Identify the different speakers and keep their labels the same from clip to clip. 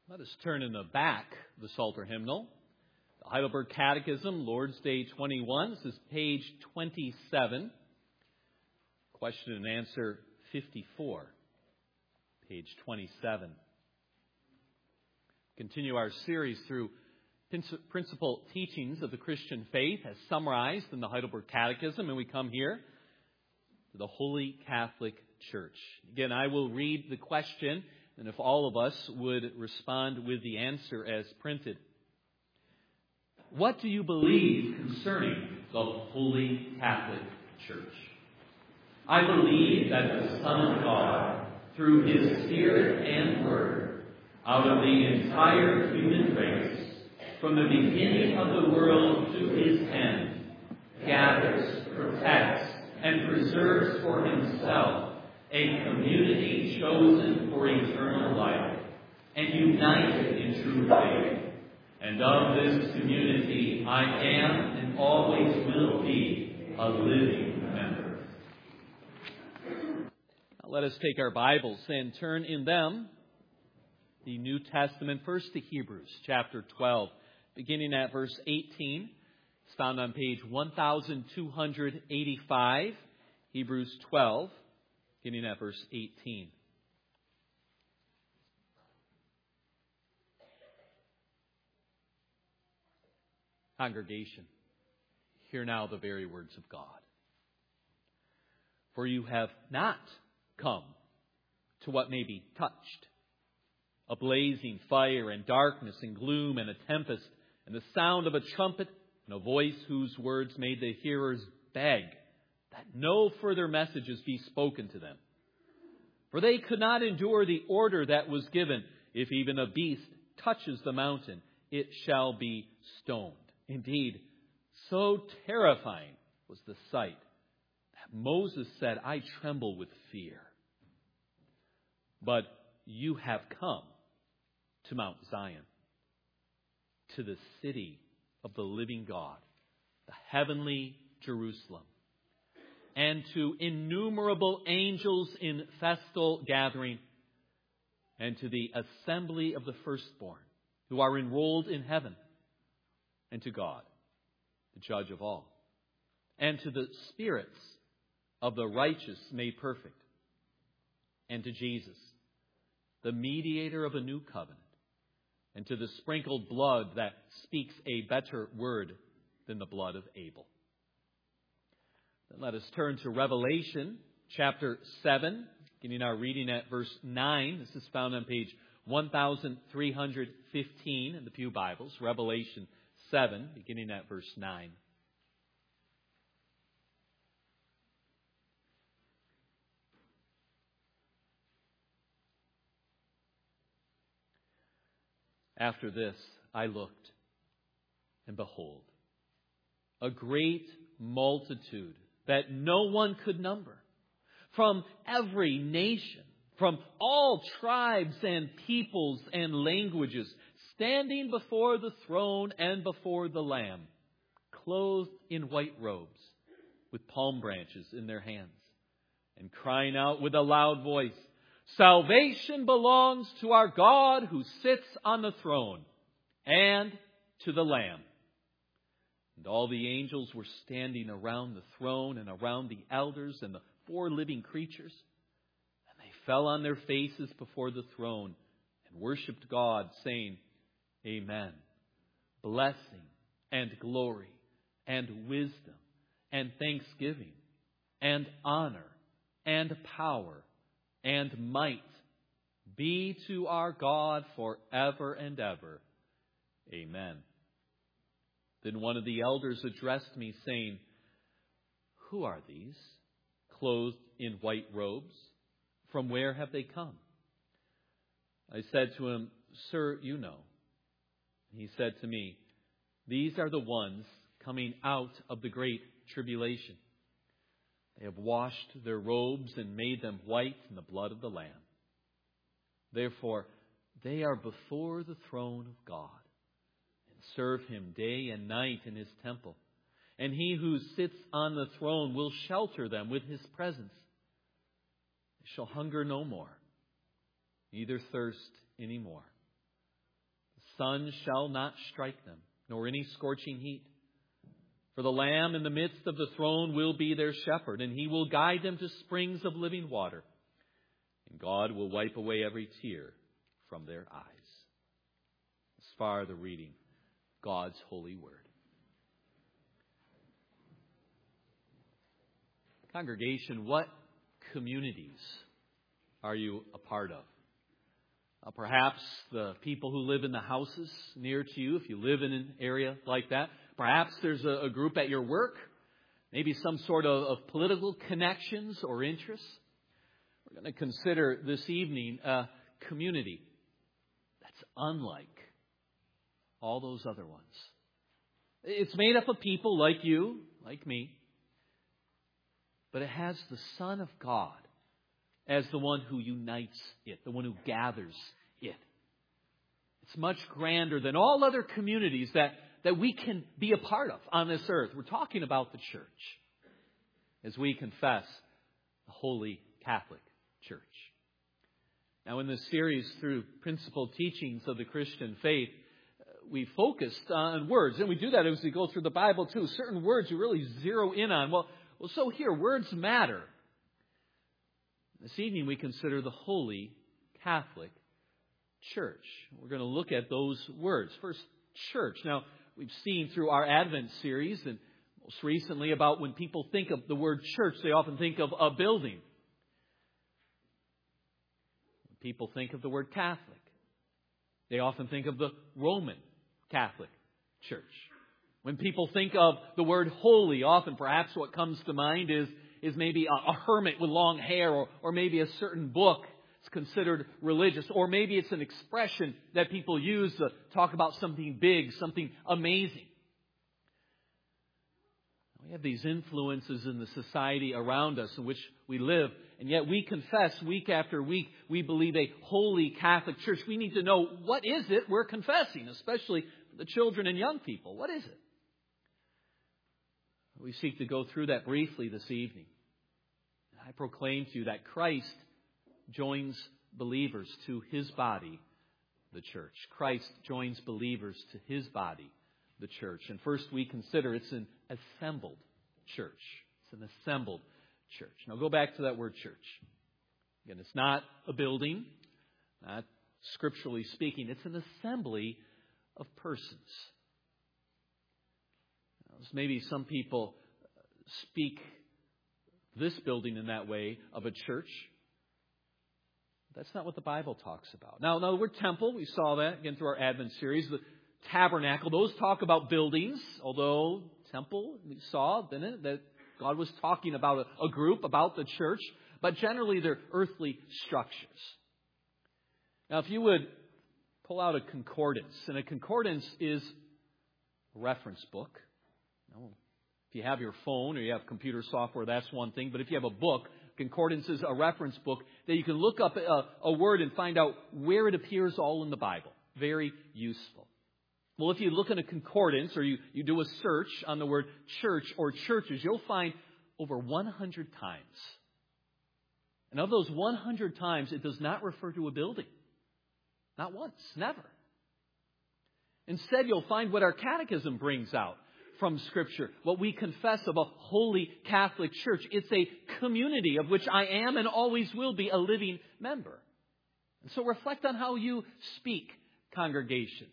Speaker 1: Let us turn in the back of the Psalter hymnal. The Heidelberg Catechism, Lord's Day 21. This is page 27. Question and answer 54. Page 27. Continue our series through principal teachings of the Christian faith as summarized in the Heidelberg Catechism. And we come here to the Holy Catholic Church. Again, I will read the question, and if all of us would respond with the answer as printed. What do you believe concerning the Holy Catholic Church? I believe that the Son of God, through His Spirit and Word, out of the entire human race, from the beginning of the world to His end, gathers, protects, and preserves for Himself a community chosen for eternal life and united in true faith. And of this community I am and always will be a living member. Now let us take our Bibles and turn in them the New Testament first to Hebrews chapter 12, beginning at verse 18. It's found on page 1285, Hebrews 12. Beginning at verse 18. Congregation, hear now the very words of God. For you have not come to what may be touched, a blazing fire and darkness and gloom and a tempest and the sound of a trumpet and a voice whose words made the hearers beg that no further messages be spoken to them. For they could not endure the order that was given, if even a beast touches the mountain, it shall be stoned. Indeed, so terrifying was the sight that Moses said, I tremble with fear. But you have come to Mount Zion, to the city of the living God, the heavenly Jerusalem, and to innumerable angels in festal gathering, and to the assembly of the firstborn who are enrolled in heaven, and to God, the judge of all, and to the spirits of the righteous made perfect, and to Jesus, the mediator of a new covenant, and to the sprinkled blood that speaks a better word than the blood of Abel. Then let us turn to Revelation chapter 7, beginning our reading at verse 9. This is found on page 1315 in the Pew Bibles. Revelation 7, beginning at verse 9. After this I looked, and behold, a great multitude that no one could number, from every nation, from all tribes and peoples and languages, standing before the throne and before the Lamb, clothed in white robes, with palm branches in their hands, and crying out with a loud voice, Salvation belongs to our God who sits on the throne, and to the Lamb. And all the angels were standing around the throne and around the elders and the four living creatures. And they fell on their faces before the throne and worshipped God, saying, Amen. Blessing and glory and wisdom and thanksgiving and honor and power and might be to our God forever and ever. Amen. Then one of the elders addressed me, saying, Who are these, clothed in white robes? From where have they come? I said to him, Sir, you know. He said to me, These are the ones coming out of the great tribulation. They have washed their robes and made them white in the blood of the Lamb. Therefore, they are before the throne of God, serve Him day and night in His temple. And He who sits on the throne will shelter them with His presence. They shall hunger no more, neither thirst any more. sun shall not strike them, nor any scorching heat. For the Lamb in the midst of the throne will be their shepherd, and He will guide them to springs of living water. And God will wipe away every tear from their eyes. As far the reading of God's holy word. Congregation, what communities are you a part of? Perhaps the people who live in the houses near to you, if you live in an area like that. Perhaps there's a group at your work, maybe some sort of political connections or interests. We're going to consider this evening a community that's unlike all those other ones. It's made up of people like you, like me, but it has the Son of God as the one who unites it, the one who gathers it. It's much grander than all other communities that we can be a part of on this earth. We're talking about the church as we confess the Holy Catholic Church. Now, in this series through principal teachings of the Christian faith, we focused on words. And we do that as we go through the Bible too. Certain words we really zero in on. Well, so here, words matter. This evening we consider the Holy Catholic Church. We're going to look at those words. First, church. Now, we've seen through our Advent series and most recently about when people think of the word church, they often think of a building. When people think of the word Catholic, they often think of the Roman Catholic Church. When people think of the word holy, often perhaps what comes to mind is maybe a hermit with long hair, or maybe a certain book is considered religious, or maybe it's an expression that people use to talk about something big, something amazing. We have these influences in the society around us in which we live, and yet we confess week after week we believe a holy Catholic Church. We need to know, what is it we're confessing, especially for the children and young people. What is it? We seek to go through that briefly this evening. I proclaim to you that Christ joins believers to His body, the church. Christ joins believers to His body, the church. And first we consider it's an assembled church. It's an assembled church. Now go back to that word church. Again, it's not a building, not scripturally speaking. It's an assembly of persons. Maybe some people speak this building in that way of a church. That's not what the Bible talks about. Now, the word temple, we saw that again through our Advent series. The tabernacle, those talk about buildings. Although temple, we saw, didn't it, that God was talking about a group, about the church. But generally they're earthly structures. Now, if you would pull out a concordance. And a concordance is a reference book. If you have your phone or you have computer software, that's one thing. But if you have a book, concordance is a reference book that you can look up a word and find out where it appears all in the Bible. Very useful. Well, if you look in a concordance or you do a search on the word church or churches, you'll find over 100 times. And of those 100 times, it does not refer to a building. Not once. Never. Instead, you'll find what our catechism brings out from Scripture, what we confess of a holy Catholic Church. It's a community of which I am and always will be a living member. And so reflect on how you speak, congregation.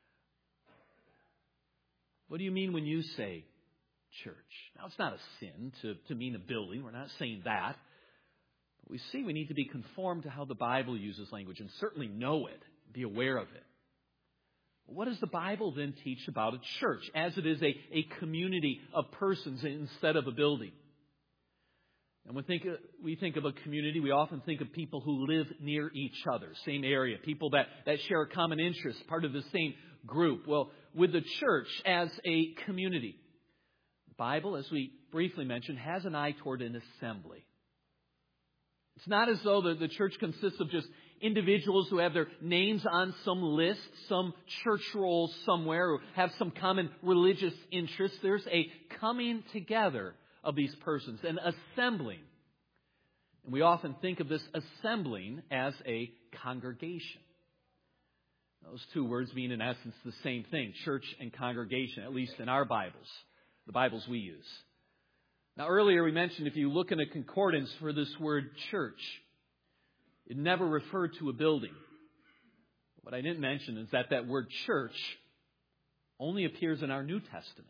Speaker 1: What do you mean when you say church? Now, it's not a sin to mean a building. We're not saying that. But we see we need to be conformed to how the Bible uses language and certainly know it, be aware of it. What does the Bible then teach about a church, as it is a community of persons instead of a building? And when we think of a community, we often think of people who live near each other, same area, people that share a common interest, part of the same group. Well, with the church as a community, the Bible, as we briefly mentioned, has an eye toward an assembly. It's not as though the church consists of just individuals who have their names on some list, some church roll somewhere, or have some common religious interest. There's a coming together of these persons, an assembling. And we often think of this assembling as a congregation. Those two words mean, in essence, the same thing, church and congregation, at least in our Bibles, the Bibles we use. Now, earlier we mentioned if you look in a concordance for this word church, it never referred to a building. What I didn't mention is that that word church only appears in our New Testament.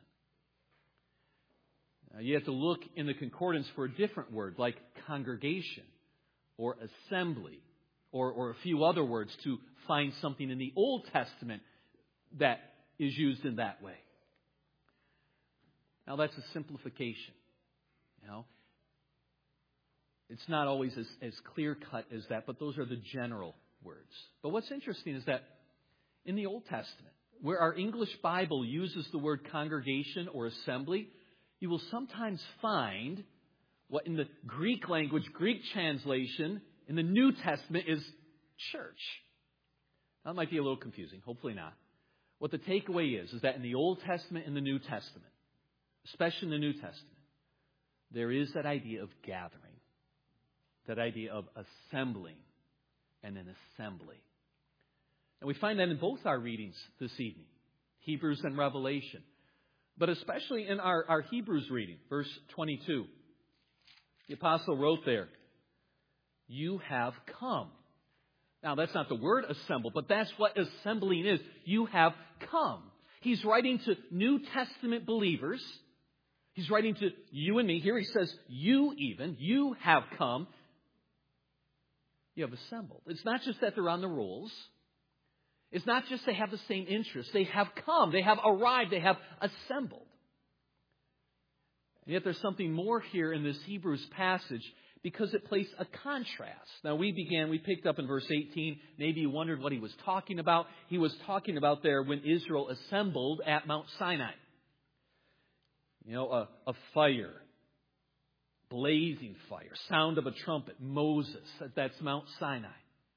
Speaker 1: Now, you have to look in the concordance for a different word, like congregation or assembly or a few other words to find something in the Old Testament that is used in that way. Now, that's a simplification. It's not always as clear-cut as that, but those are the general words. But what's interesting is that in the Old Testament, where our English Bible uses the word congregation or assembly, you will sometimes find what in the Greek language, Greek translation, in the New Testament is church. Now, that might be a little confusing. Hopefully not. What the takeaway is that in the Old Testament and the New Testament, especially in the New Testament, there is that idea of gathering, that idea of assembling and an assembly. And we find that in both our readings this evening, Hebrews and Revelation. But especially in our Hebrews reading, verse 22, the apostle wrote there, "You have come." Now, that's not the word assemble, but that's what assembling is. You have come. He's writing to New Testament believers. He's writing to you and me. Here he says, you have come. You have assembled. It's not just that they're on the rolls. It's not just they have the same interests. They have come. They have arrived. They have assembled. And yet there's something more here in this Hebrews passage because it places a contrast. Now we picked up in verse 18. Maybe you wondered what he was talking about. He was talking about there when Israel assembled at Mount Sinai. A fire, blazing fire, sound of a trumpet, Moses, that's Mount Sinai.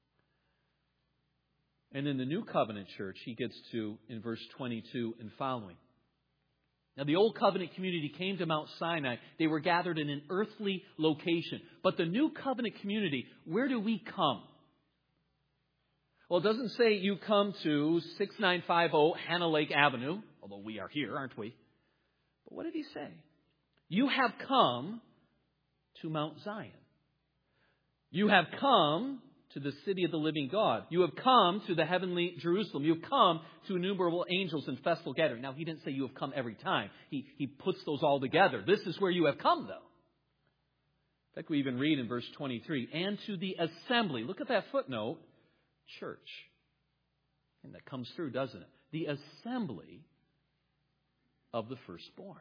Speaker 1: And in the New Covenant church, he gets to in verse 22 and following. Now, the Old Covenant community came to Mount Sinai. They were gathered in an earthly location. But the New Covenant community, where do we come? Well, it doesn't say you come to 6950 Hannah Lake Avenue, although we are here, aren't we? But what did he say? You have come to Mount Zion. You have come to the city of the living God. You have come to the heavenly Jerusalem. You have come to innumerable angels in festal gathering. Now, he didn't say you have come every time. He puts those all together. This is where you have come, though. In fact, we even read in verse 23, and to the assembly. Look at that footnote. Church. And that comes through, doesn't it? The assembly of the firstborn.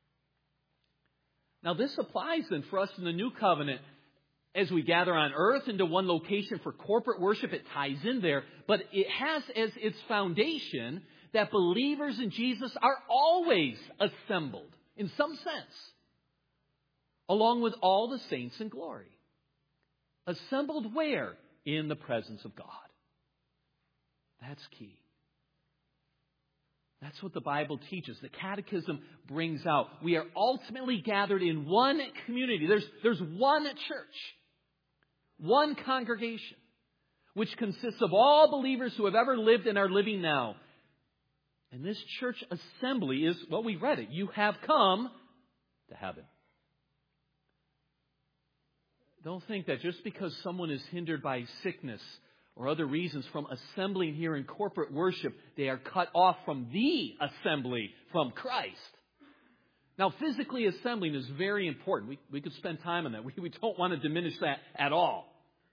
Speaker 1: Now, this applies then for us in the New Covenant. As we gather on earth into one location for corporate worship, it ties in there. But it has as its foundation that believers in Jesus are always assembled, in some sense, along with all the saints in glory. Assembled where? In the presence of God. That's key. That's what the Bible teaches. The Catechism brings out. We are ultimately gathered in one community. There's one church. One congregation, which consists of all believers who have ever lived and are living now. And this church assembly is, well, we read it. You have come to heaven. Don't think that just because someone is hindered by sickness or other reasons from assembling here in corporate worship, they are cut off from the assembly from Christ. Now, physically assembling is very important. We could spend time on that. We don't want to diminish that at all.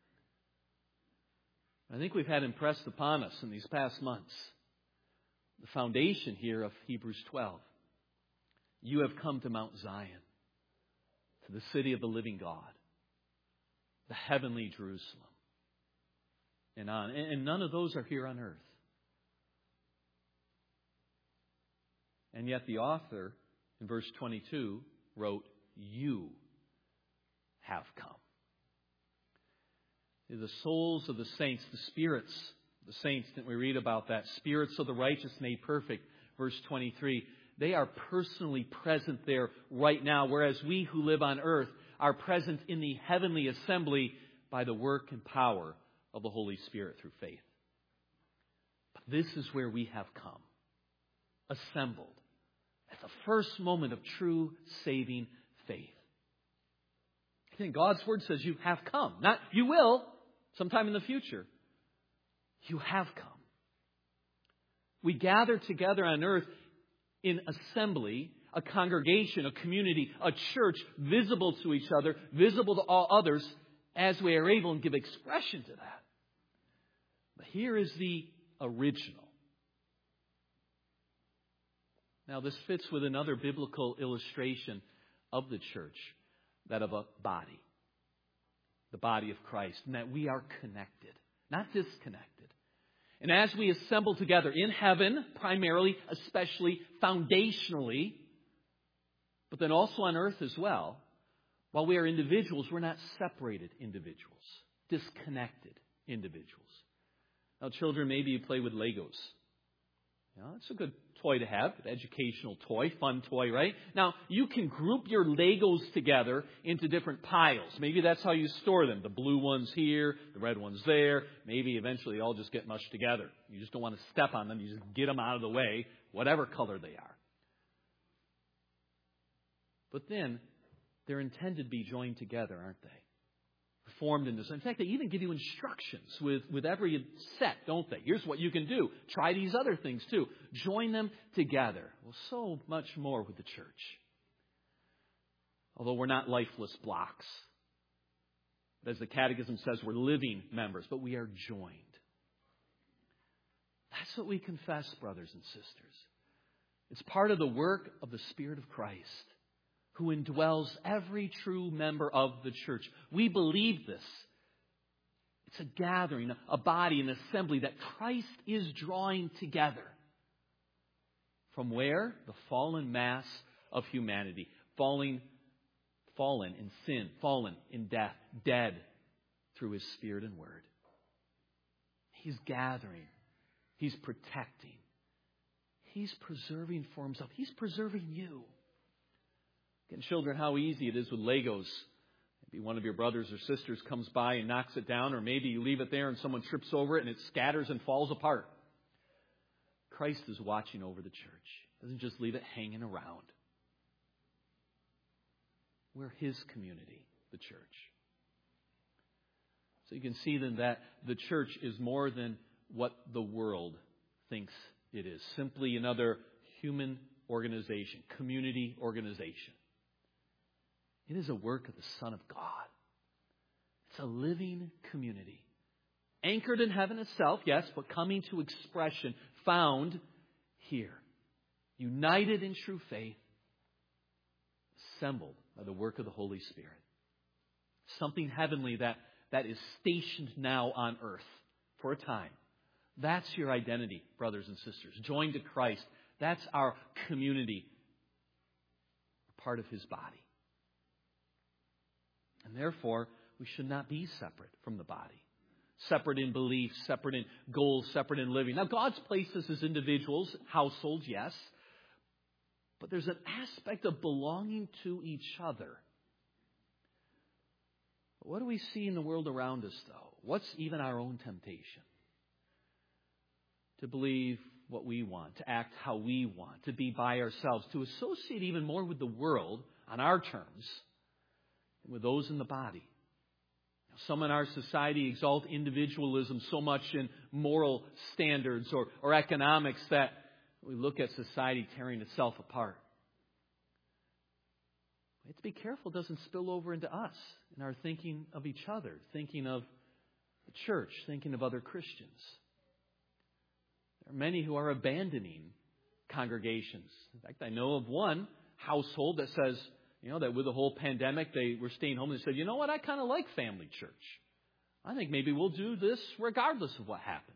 Speaker 1: I think we've had impressed upon us in these past months the foundation here of Hebrews 12. You have come to Mount Zion, to the city of the living God, the heavenly Jerusalem, and on. And none of those are here on earth. And yet the author, in verse 22, wrote, you have come. The souls of the saints, the spirits, the saints that we read about that, spirits of the righteous made perfect, verse 23, they are personally present there right now, whereas we who live on earth are present in the heavenly assembly by the work and power of the Holy Spirit through faith. But this is where we have come, assembled at the first moment of true saving faith. I think God's Word says you have come. Not you will, sometime in the future. You have come. We gather together on earth in assembly, a congregation, a community, a church, visible to each other, visible to all others, as we are able and give expression to that. But here is the original. Now, this fits with another biblical illustration of the church, that of a body, the body of Christ, and that we are connected, not disconnected. And as we assemble together in heaven, primarily, especially, foundationally, but then also on earth as well, while we are individuals, we're not separated individuals, disconnected individuals. Now, children, maybe you play with Legos. You know, it's a good toy to have, an educational toy, fun toy, right? Now, you can group your Legos together into different piles. Maybe that's how you store them. The blue ones here, the red ones there. Maybe eventually they all just get mushed together. You just don't want to step on them. You just get them out of the way, whatever color they are. But then, they're intended to be joined together, aren't they? Formed in this. In fact, they even give you instructions with every set, don't they? Here's what you can do. Try these other things too. Join them together. Well, so much more with the church. Although we're not lifeless blocks. As the Catechism says, we're living members, but we are joined. That's what we confess, brothers and sisters. It's part of the work of the Spirit of Christ, who indwells every true member of the church. We believe this. It's a gathering, a body, an assembly that Christ is drawing together. From where? The fallen mass of humanity. Fallen in sin, fallen in death, dead through His Spirit and Word. He's gathering. He's protecting. He's preserving for Himself. He's preserving you. Again, children, how easy it is with Legos. Maybe one of your brothers or sisters comes by and knocks it down, or maybe you leave it there and someone trips over it and it scatters and falls apart. Christ is watching over the church. He doesn't just leave it hanging around. We're His community, the church. So you can see then that the church is more than what the world thinks it is. Simply another human organization, community organization. It is a work of the Son of God. It's a living community. Anchored in heaven itself, yes, but coming to expression, found here. United in true faith. Assembled by the work of the Holy Spirit. Something heavenly that is stationed now on earth for a time. That's your identity, brothers and sisters. Joined to Christ. That's our community. We're part of His body. And therefore, we should not be separate from the body. Separate in belief, separate in goals, separate in living. Now, God's placed us as individuals, households, yes. But there's an aspect of belonging to each other. What do we see in the world around us, though? What's even our own temptation? To believe what we want, to act how we want, to be by ourselves, to associate even more with the world on our terms than with those in the body. Some in our society exalt individualism so much in moral standards or economics that we look at society tearing itself apart. We have to be careful it doesn't spill over into us in our thinking of each other, thinking of the church, thinking of other Christians. There are many who are abandoning congregations. In fact, I know of one household that says, that with the whole pandemic, they were staying home and they said, you know what, I kind of like family church. I think maybe we'll do this regardless of what happens.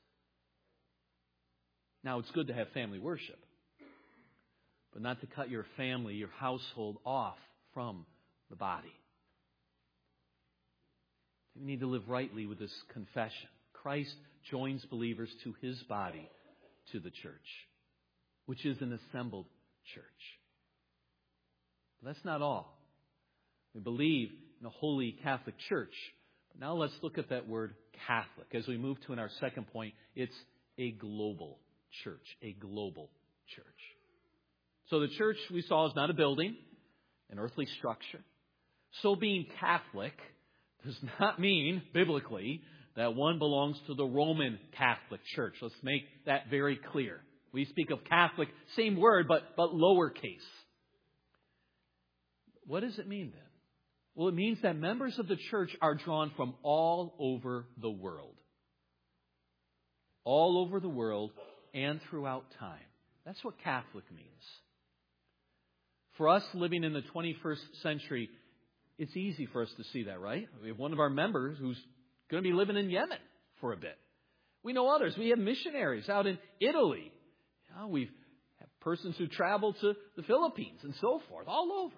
Speaker 1: Now, it's good to have family worship, but not to cut your family, your household off from the body. We need to live rightly with this confession. Christ joins believers to His body, to the church, which is an assembled church. But that's not all. We believe in a holy Catholic Church. But now let's look at that word Catholic. As we move to in our second point, it's a global church. A global church. So the church we saw is not a building, an earthly structure. So being Catholic does not mean, biblically, that one belongs to the Roman Catholic Church. Let's make that very clear. We speak of Catholic, same word, but lowercase. What does it mean then? Well, it means that members of the church are drawn from all over the world. All over the world and throughout time. That's what Catholic means. For us living in the 21st century, it's easy for us to see that, right? We have one of our members who's going to be living in Yemen for a bit. We know others. We have missionaries out in Italy. We have persons who travel to the Philippines and so forth, all over.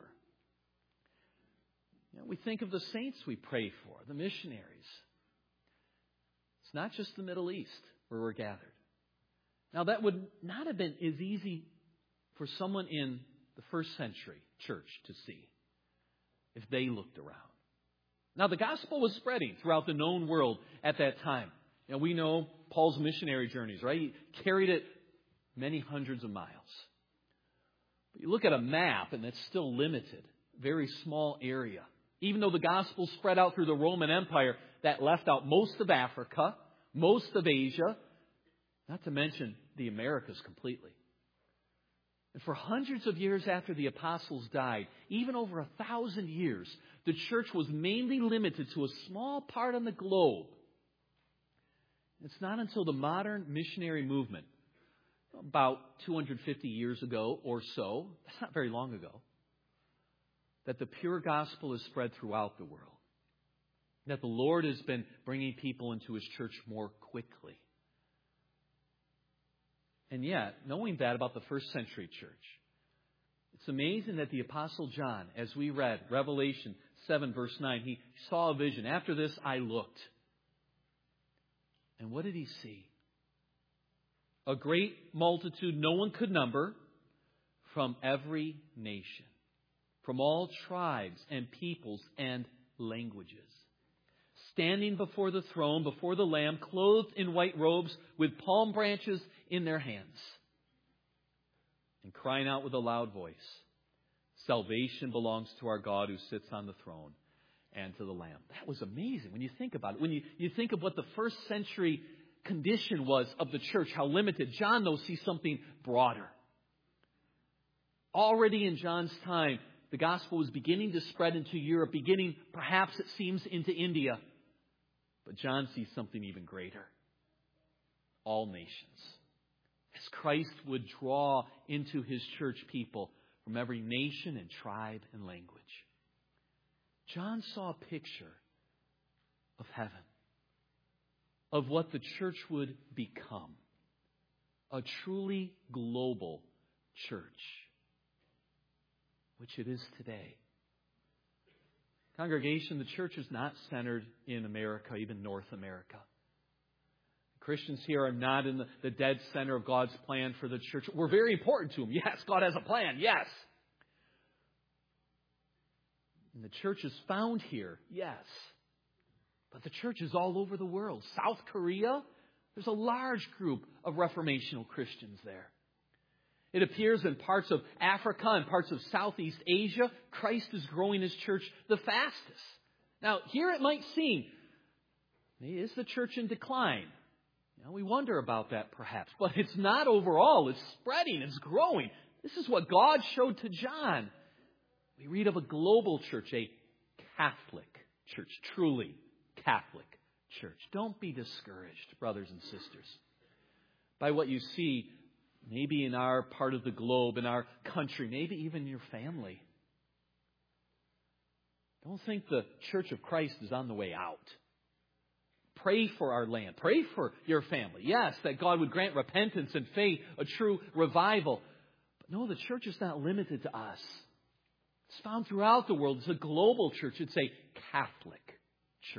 Speaker 1: We think of the saints we pray for, the missionaries. It's not just the Middle East where we're gathered. Now, that would not have been as easy for someone in the first century church to see if they looked around. Now, the gospel was spreading throughout the known world at that time. We know Paul's missionary journeys, right? He carried it many hundreds of miles. But you look at a map, and it's still limited, very small area. Even though the gospel spread out through the Roman Empire, that left out most of Africa, most of Asia, not to mention the Americas completely. And for hundreds of years after the apostles died, even over 1,000 years, the church was mainly limited to a small part on the globe. It's not until the modern missionary movement, about 250 years ago or so, that's not very long ago, that the pure gospel is spread throughout the world. That the Lord has been bringing people into His church more quickly. And yet, knowing that about the first century church, it's amazing that the Apostle John, as we read Revelation 7 verse 9, he saw a vision. After this, I looked. And what did he see? A great multitude no one could number from every nation, from all tribes and peoples and languages, standing before the throne, before the Lamb, clothed in white robes with palm branches in their hands, and crying out with a loud voice, salvation belongs to our God who sits on the throne and to the Lamb. That was amazing when you think about it. When you think of what the first century condition was of the church, how limited. John, though, sees something broader. Already in John's time, the gospel was beginning to spread into Europe, beginning, perhaps it seems, into India. But John sees something even greater. All nations. As Christ would draw into His church people from every nation and tribe and language. John saw a picture of heaven. Of what the church would become. A truly global church. Which it is today. Congregation, the church is not centered in America, even North America. Christians here are not in the dead center of God's plan for the church. We're very important to Him. Yes, God has a plan. Yes. And the church is found here. Yes. But the church is all over the world. South Korea, there's a large group of reformational Christians there. It appears in parts of Africa and parts of Southeast Asia, Christ is growing His church the fastest. Now, here it might seem, is the church in decline? We wonder about that perhaps. But it's not overall. It's spreading. It's growing. This is what God showed to John. We read of a global church, a Catholic church, truly Catholic church. Don't be discouraged, brothers and sisters, by what you see maybe in our part of the globe, in our country, maybe even your family. Don't think the Church of Christ is on the way out. Pray for our land. Pray for your family. Yes, that God would grant repentance and faith, a true revival. But no, the church is not limited to us. It's found throughout the world. It's a global church. It's a Catholic church.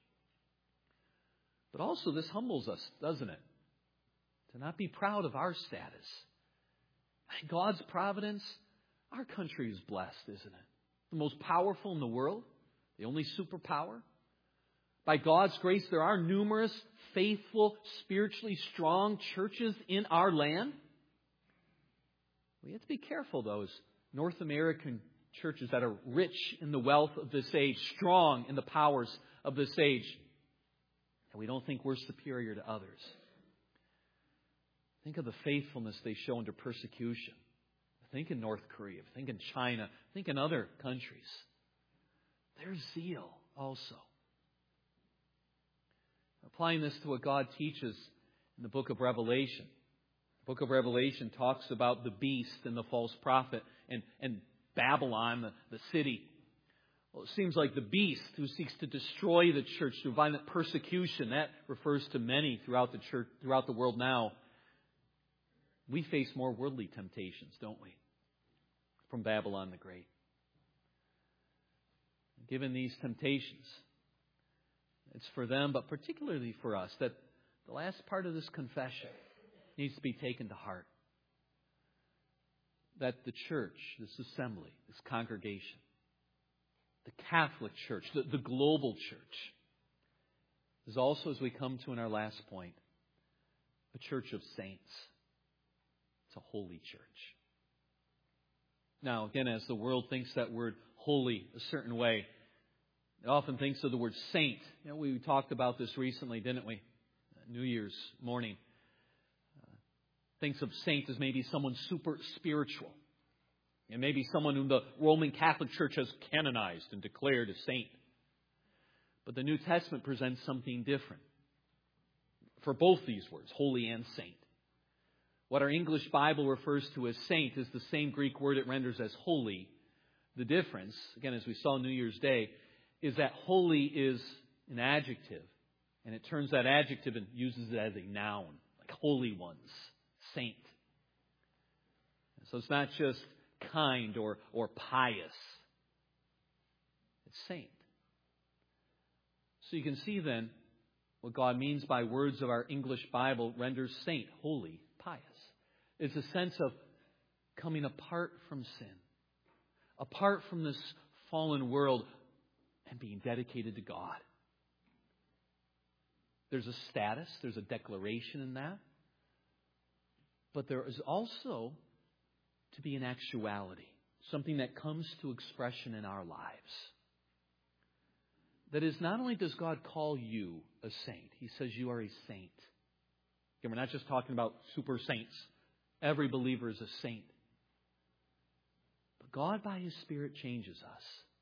Speaker 1: But also this humbles us, doesn't it? To not be proud of our status. God's providence, our country is blessed, isn't it? The most powerful in the world, the only superpower. By God's grace, there are numerous faithful, spiritually strong churches in our land. We have to be careful, though, as North American churches that are rich in the wealth of this age, strong in the powers of this age, and we don't think we're superior to others. Think of the faithfulness they show under persecution. Think in North Korea. Think in China. Think in other countries. There's zeal also. Applying this to what God teaches in the book of Revelation. The book of Revelation talks about the beast and the false prophet and Babylon, the city. Well, it seems like the beast who seeks to destroy the church through violent persecution, that refers to many throughout the church, throughout the world now. We face more worldly temptations, don't we? From Babylon the Great. Given these temptations, it's for them, but particularly for us, that the last part of this confession needs to be taken to heart. That the church, this assembly, this congregation, the Catholic Church, the global church, is also, as we come to in our last point, a church of saints. It's a holy church. Now, again, as the world thinks that word holy a certain way, it often thinks of the word saint. You know, we talked about this recently, didn't we? New Year's morning. Thinks of saint as maybe someone super spiritual. And maybe someone whom the Roman Catholic Church has canonized and declared a saint. But the New Testament presents something different for both these words, holy and saint. What our English Bible refers to as saint is the same Greek word it renders as holy. The difference, again, as we saw New Year's Day, is that holy is an adjective. And it turns that adjective and uses it as a noun, like holy ones, saint. So it's not just kind or pious. It's saint. So you can see then what God means by words of our English Bible renders saint, holy, pious. It's a sense of coming apart from sin, apart from this fallen world, and being dedicated to God. There's a status, there's a declaration in that. But there is also to be an actuality, something that comes to expression in our lives. That is, not only does God call you a saint, He says you are a saint. Again, we're not just talking about super saints. Every believer is a saint. But God, by His Spirit, changes us.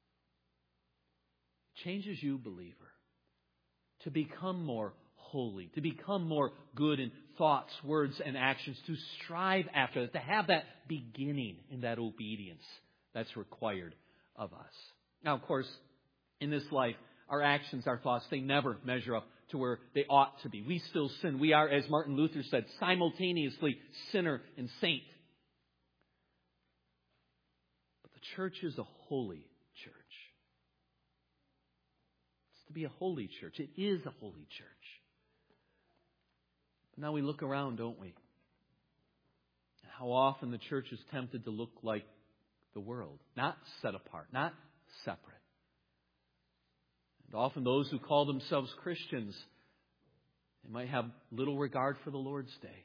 Speaker 1: Changes you, believer, to become more holy, to become more good in thoughts, words, and actions, to strive after that, to have that beginning in that obedience that's required of us. Now, of course, in this life, our actions, our thoughts, they never measure up to where they ought to be. We still sin. We are, as Martin Luther said, simultaneously sinner and saint. But the church is a holy church. It's to be a holy church. It is a holy church. But now we look around, don't we? How often the church is tempted to look like the world. Not set apart, not separate. And often those who call themselves Christians, they might have little regard for the Lord's Day.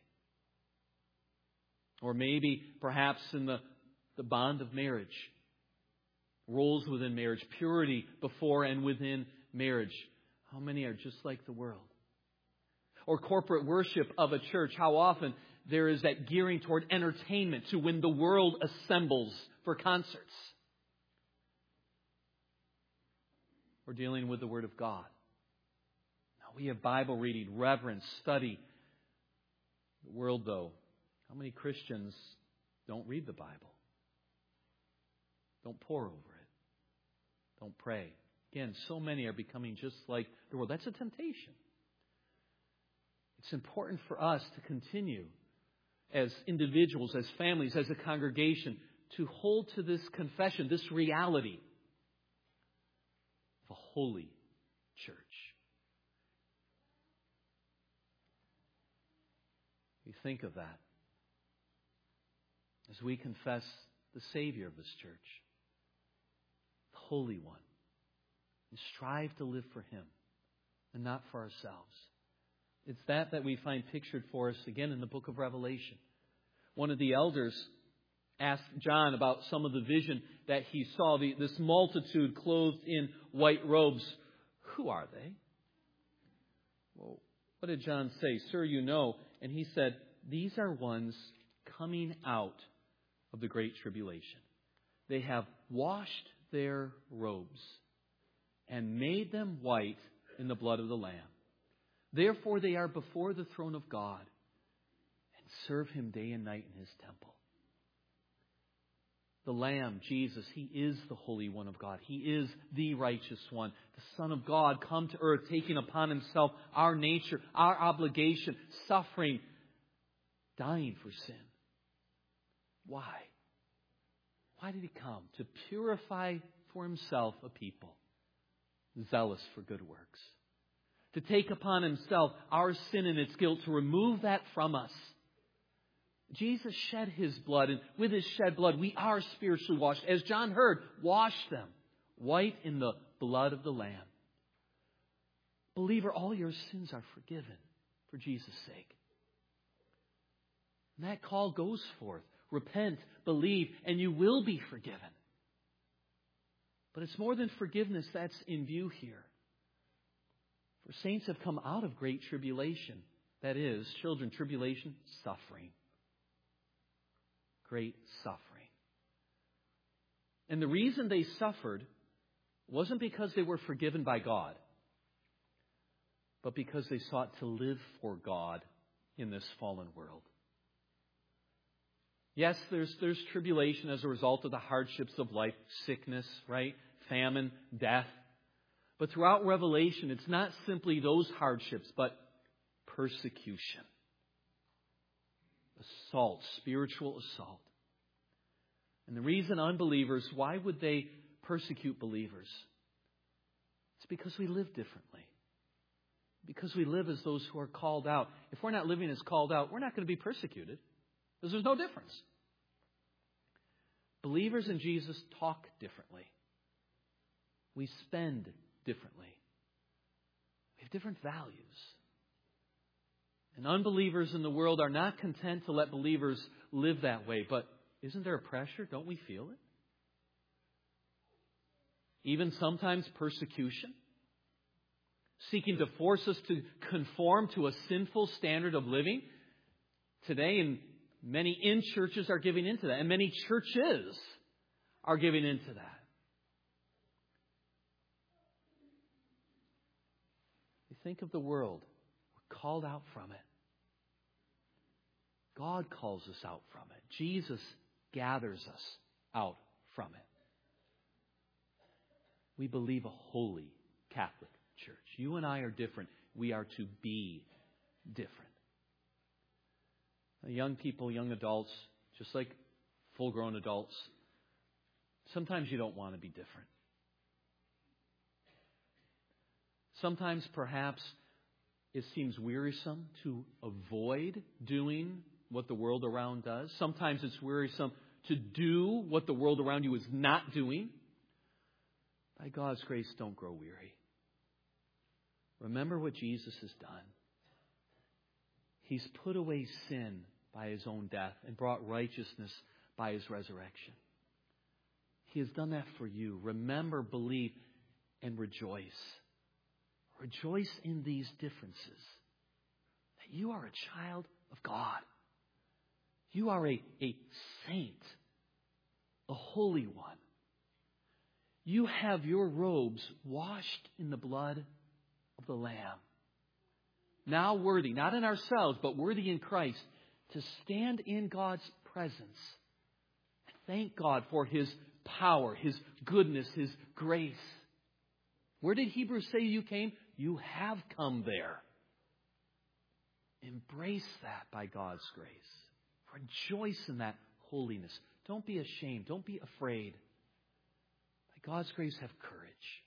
Speaker 1: Or maybe, perhaps in the bond of marriage, roles within marriage, purity before and within marriage. How many are just like the world? Or corporate worship of a church. How often there is that gearing toward entertainment to when the world assembles for concerts. We're dealing with the Word of God. Now, we have Bible reading, reverence, study. The world, though, how many Christians don't read the Bible? Don't pore over it. Don't pray. Again, so many are becoming just like the world. That's a temptation. It's important for us to continue as individuals, as families, as a congregation, to hold to this confession, this reality of a holy church. We think of that as we confess the Savior of this church, the Holy One, and strive to live for Him. and not for ourselves. It's that we find pictured for us again in the book of Revelation. One of the elders asked John about some of the vision that he saw, this multitude clothed in white robes. Who are they? Well, what did John say? Sir, you know. And he said, these are ones coming out of the great tribulation. They have washed their robes and made them white in the blood of the Lamb. Therefore they are before the throne of God and serve Him day and night in His temple. The Lamb, Jesus, He is the Holy One of God. He is the righteous one, the Son of God, come to earth, taking upon Himself our nature, our obligation, suffering, dying for sin. Why? Why did He come? To purify for Himself a people zealous for good works. To take upon Himself our sin and its guilt, to remove that from us. Jesus shed His blood, and with His shed blood we are spiritually washed. As John heard, wash them white in the blood of the Lamb. Believer, all your sins are forgiven for Jesus' sake. And that call goes forth. Repent, believe, and you will be forgiven. But it's more than forgiveness that's in view here. For saints have come out of great tribulation. That is, children, tribulation, suffering. Great suffering. And the reason they suffered wasn't because they were forgiven by God, but because they sought to live for God in this fallen world. Yes, there's tribulation as a result of the hardships of life, sickness, right? Famine, death. But throughout Revelation, it's not simply those hardships, but persecution. Assault, spiritual assault. And the reason unbelievers, why would they persecute believers? It's because we live differently. Because we live as those who are called out. If we're not living as called out, we're not going to be persecuted. Because there's no difference. Believers in Jesus talk differently. We spend differently. We have different values. And unbelievers in the world are not content to let believers live that way. But isn't there a pressure? Don't we feel it? Even sometimes persecution. Seeking to force us to conform to a sinful standard of living. Today, and many in churches are giving into that. And many churches are giving into that. You think of the world. We're called out from it. God calls us out from it. Jesus gathers us out from it. We believe a holy Catholic Church. You and I are different. We are to be different. Young people, young adults, just like full-grown adults, sometimes you don't want to be different. Sometimes perhaps it seems wearisome to avoid doing what the world around does. Sometimes it's wearisome to do what the world around you is not doing. By God's grace, don't grow weary. Remember what Jesus has done. He's put away sin by His own death and brought righteousness by His resurrection. He has done that for you. Remember, believe, and rejoice. Rejoice in these differences. That you are a child of God. You are a saint, a holy one. You have your robes washed in the blood of the Lamb. Now worthy, not in ourselves, but worthy in Christ, to stand in God's presence. And thank God for His power, His goodness, His grace. Where did Hebrews say you came? You have come there. Embrace that by God's grace. Rejoice in that holiness. Don't be ashamed. Don't be afraid. By God's grace, have courage.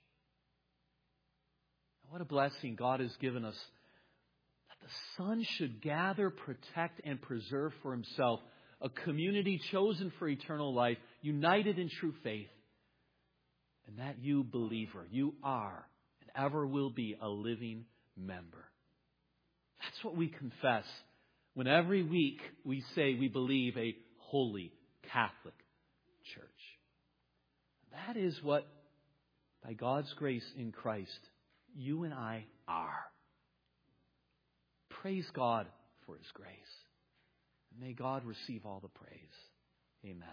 Speaker 1: What a blessing God has given us. That the Son should gather, protect, and preserve for Himself a community chosen for eternal life, united in true faith. And that you, believer, you are and ever will be a living member. That's what we confess when every week we say we believe a holy Catholic Church. That is what, by God's grace in Christ, you and I are. Praise God for His grace. May God receive all the praise. Amen.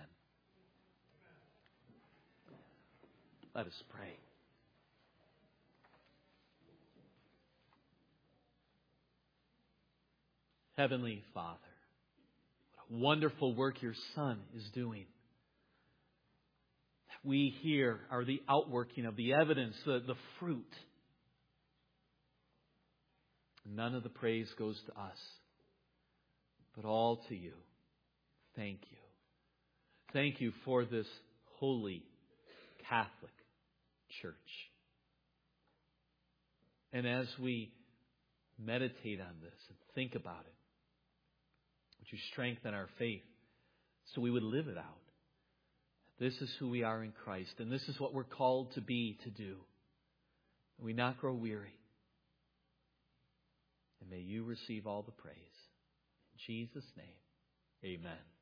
Speaker 1: Let us pray. Heavenly Father, what a wonderful work your Son is doing. We here are the outworking of the evidence, the fruit. None of the praise goes to us, but all to you. Thank you. Thank you for this holy Catholic Church. And as we meditate on this and think about it, would you strengthen our faith so we would live it out? This is who we are in Christ, and this is what we're called to be, to do. May we not grow weary. And may you receive all the praise. In Jesus' name, amen.